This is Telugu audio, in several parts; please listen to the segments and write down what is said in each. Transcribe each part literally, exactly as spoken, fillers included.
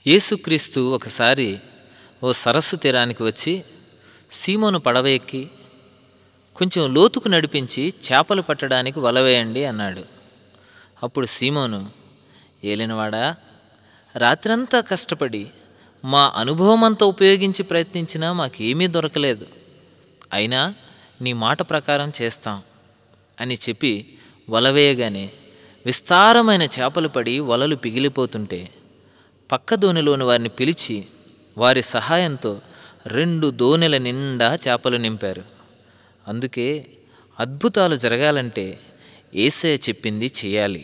యేసుక్రీస్తు ఒకసారి ఓ సరస్సు తీరానికి వచ్చి సీమోను పడవ ఎక్కి కొంచెం లోతుకు నడిపించి చేపలు పట్టడానికి వల వేయండి అన్నాడు. అప్పుడు సీమోను, ఏలినవాడా, రాత్రంతా కష్టపడి మా అనుభవం అంతా ఉపయోగించి ప్రయత్నించినా మాకేమీ దొరకలేదు. అయినా నీ మాట ప్రకారం చేస్తాం అని చెప్పి వల వేయగానే విస్తారమైన చేపలు పడి వలలు పిగిలిపోతుంటే పక్క దోణిలోని వారిని పిలిచి వారి సహాయంతో రెండు దోణెల నిండా చేపలు నింపారు. అందుకే అద్భుతాలు జరగాలంటే యేసయ్య చెప్పింది చేయాలి.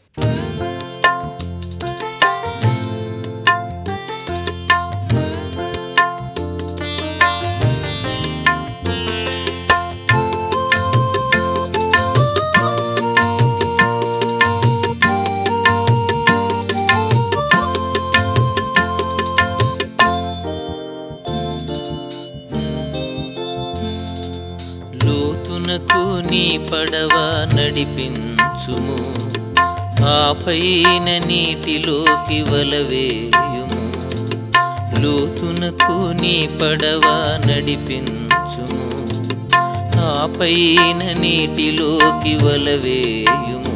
లోతునకు నీ పడవ నడిపించుము, ఆపైన నీటిలోకి వలవేయుము. లోతునకు నీ పడవ నడిపించుము, ఆపైన నీటిలోకి వలవేయుము.